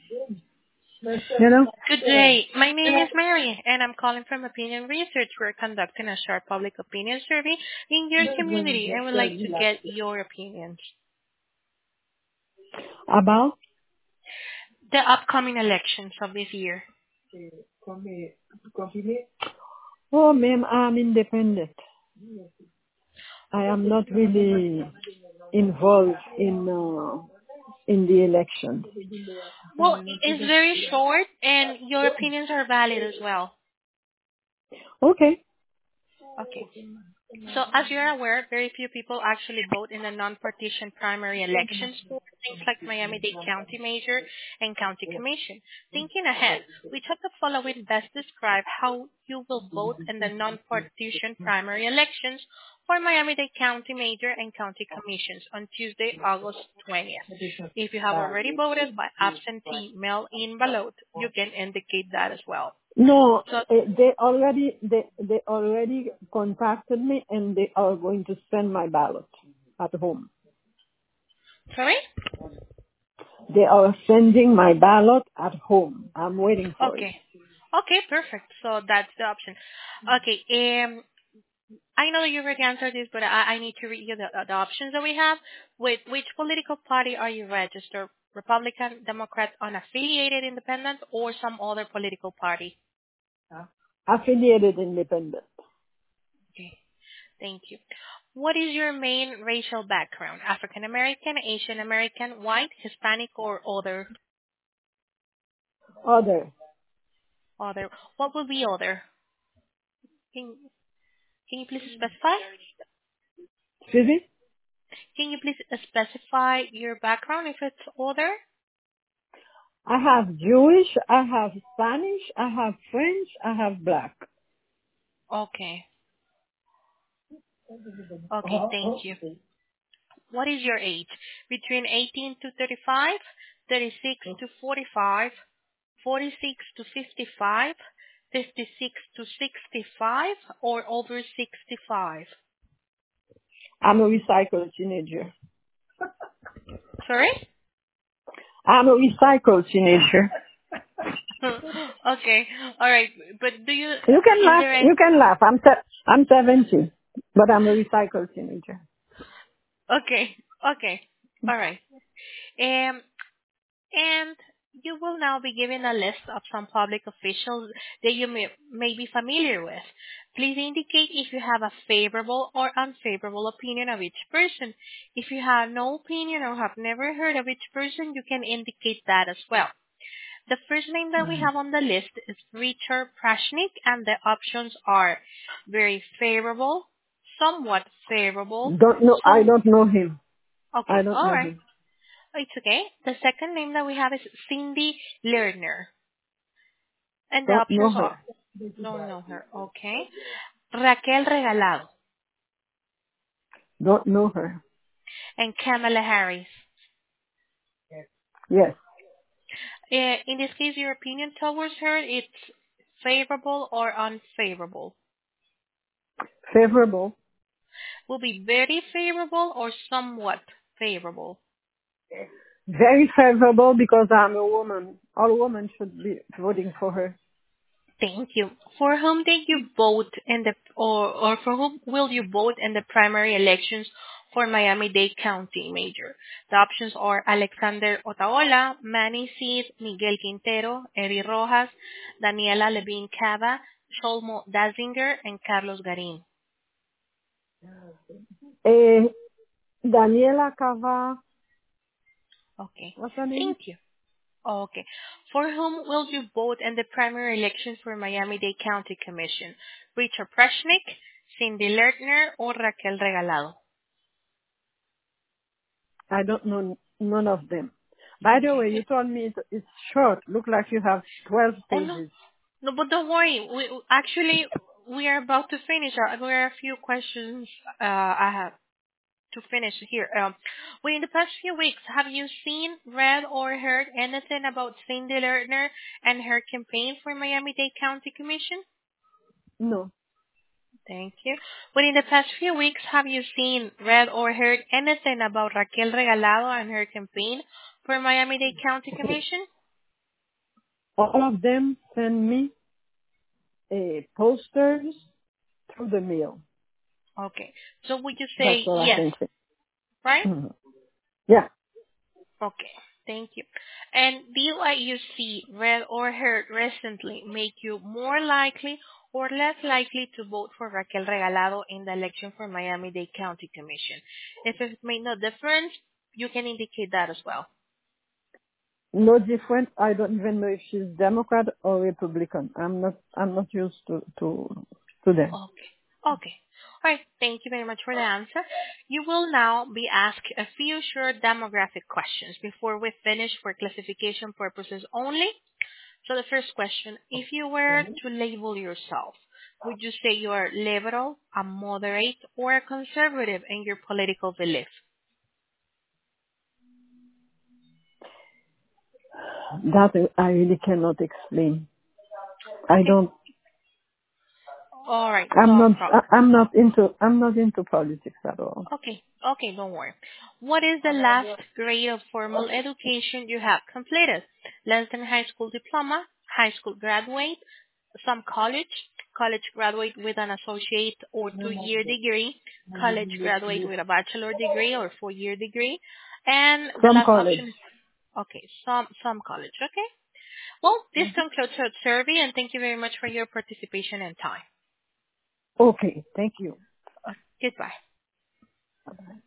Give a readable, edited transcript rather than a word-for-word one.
Hello? Good day. My name is Mary, and I'm calling from Opinion Research. We're conducting a short public opinion survey in your community and would like to get your opinions. About? The upcoming elections of this year. Oh, ma'am, I'm independent. I am not really involved in the election. Well, it's very short, and your opinions are valid as well. Okay. Okay. So as you're aware, very few people actually vote in the non-partisan primary elections for things like Miami-Dade County Mayor and County Commission. Thinking ahead, we thought the following best describe how you will vote in the non-partisan primary elections for Miami-Dade County Mayor and County Commissions on Tuesday, August 20th. If you have already voted by absentee mail-in ballot, you can indicate that as well. No, So, they already contacted me and they are going to send my ballot at home. sorry? They are sending my ballot at home. I'm waiting for it. Okay. Okay, perfect. So that's the option. Okay, I know you already answered this, but I need to read you the options that we have. With which political party are you registered? Republican, Democrat, unaffiliated, independent, or some other political party? Affiliated independent. Okay, thank you. What is your main racial background? African American, Asian American, white, Hispanic, or other? Other. Other. What would be other? Can, can you please specify? Excuse me? Can you please specify your background if it's other? I have Jewish, I have Spanish, I have French, I have black. Okay. Okay, thank you. What is your age? Between 18 to 35, 36 to 45, 46 to 55, 56 to 65, or over 65? I'm a recycled teenager. Sorry? I'm a recycled teenager. Okay. All right. But You can is laugh. there any, You can laugh. I'm 70, but I'm a recycled teenager. okay. Okay. All right. Um, And you will now be given a list of some public officials that you may be familiar with. Please indicate if you have a favorable or unfavorable opinion of each person. If you have no opinion or have never heard of each person, you can indicate that as well. The first name that we have on the list is Richard Prashnik, and the options are very favorable, somewhat favorable, Don't know. I some... don't know him. I Okay, don't all know right. him. It's okay. The second name that we have is Cindy Lerner. And the Don't know options her. are, don't know her, okay. Raquel Regalado Don't know her. and Kamala Harris. Yes. In this case, your opinion towards her, it's favorable or unfavorable. Favorable. Will be very favorable or somewhat favorable. Very favorable because I'm a woman. All women should be voting for her. Thank you. For whom did you vote in the, or for whom will you vote in the primary elections for Miami-Dade County Mayor? The options are Alexander Otaola, Manny Cid, Miguel Quintero, Eddie Rojas, Daniela Levine Cava, Sholmo Dazinger, and Carlos Garin. Eh, Daniela Cava. Okay. What's her name? Thank you. Okay. For whom will you vote in the primary elections for Miami-Dade County Commission? Richard Preshnik, Cindy Lerner, or Raquel Regalado? I don't know none of them. By the way, Okay. you told me it's short. Look like you have 12 Oh no, pages. no, but don't worry. We are about to finish. There are a few questions I have to finish here. Within the past few weeks, have you seen, read, or heard anything about Cindy Lerner and her campaign for Miami-Dade County Commission? No. Thank you. Within the past few weeks, have you seen, read, or heard anything about Raquel Regalado and her campaign for Miami-Dade County Commission? all of them send me posters through the mail. Okay. So would you That's say all I yes, can say. right? Mhm. Yeah. Okay. Thank you. And did what you see, read, or heard recently make you more likely or less likely to vote for Raquel Regalado in the election for Miami-Dade County Commission? If it made no difference, you can indicate that as well. No different. I don't even know if she's Democrat or Republican. I'm not used to them. Okay. Okay. All right. Thank you very much for the answer. You will now be asked a few short demographic questions before we finish for classification purposes only. So the first question, if you were to label yourself, would you say you are liberal, a moderate, or a conservative in your political belief? That I really cannot explain. I Okay. don't. All right. No problem. I'm not into politics at all. Okay. Okay, don't worry. What is the last grade of formal education you have completed? Less than high school diploma, high school graduate, some college, college graduate with an associate or 2-year degree, college graduate with a bachelor degree or 4-year degree, and the From last college. option is okay, some college. Okay. Well, this concludes our survey, and thank you very much for your participation and time. Okay. Thank you. Goodbye.